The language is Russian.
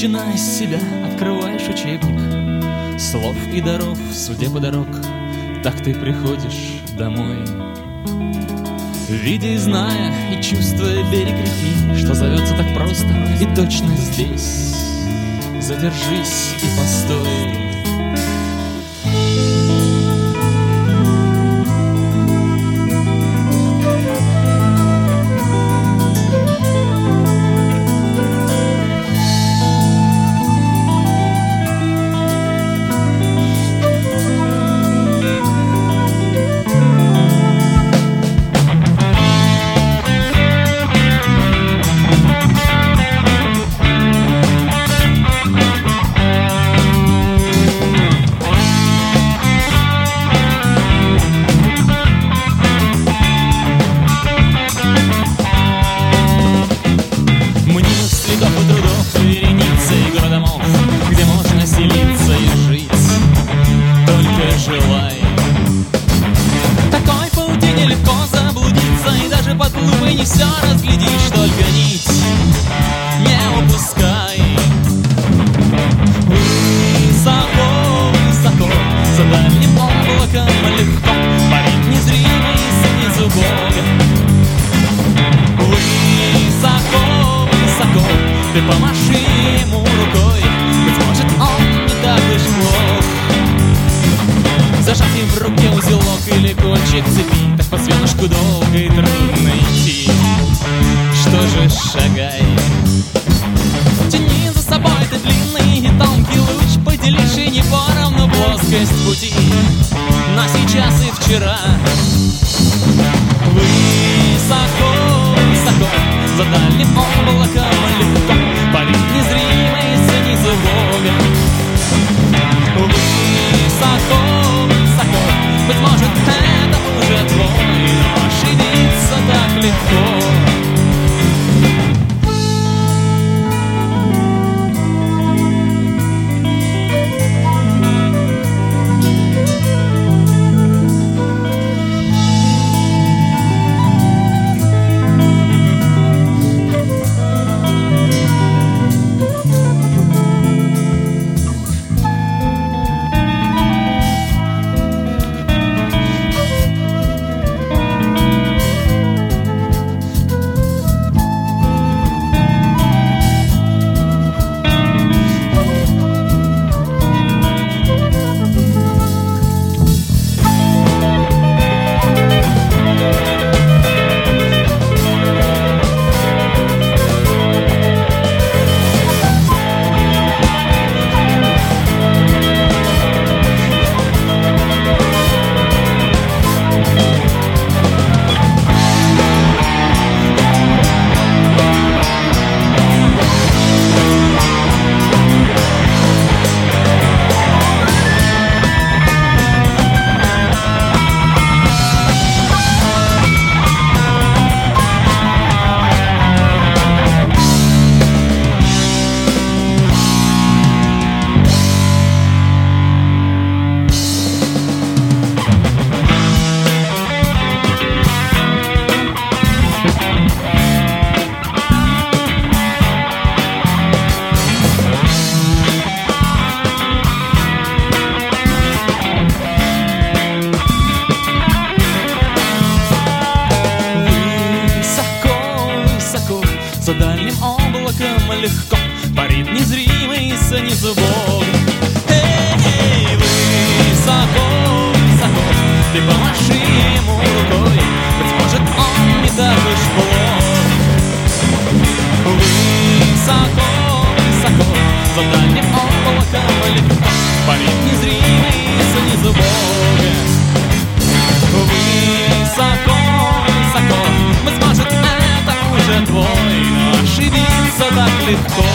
начиная с себя, открываешь учебник слов и даров, судеб и дорог. Так ты приходишь домой, видя и зная, и чувствуя берег реки, что зовется так просто и точно здесь. Задержись и постой. Не все разглядишь, только нить не упускай. Высоко, высоко, за дальним облаком легко парит незримый снизу Бога. Высоко, высоко, ты помаши ему рукой, быть может, он не так уж плох. Зажатый в руке узелок или кончик цепи, так по свенушку долго и трудно идти. Что же, шагай, тяни за собой ты длинный и тонкий луч, подели шине поровну плоскость пути на сейчас и вчера. Высоко, высоко, за дальним облаком легко парит незримый снизу Бога. Высоко, высоко, быть может, это уже твой, но ошибиться так легко. За дальним облаком легко парит незримый снизу Бог. Эй, высоко, высоко, ты помаши ему рукой, быть может, он не так уж плох. Высоко, высоко, за дальним облаком легко парит незримый снизу Бога. Высоко, высоко, быть может, это уже твой, но ошибиться так легко.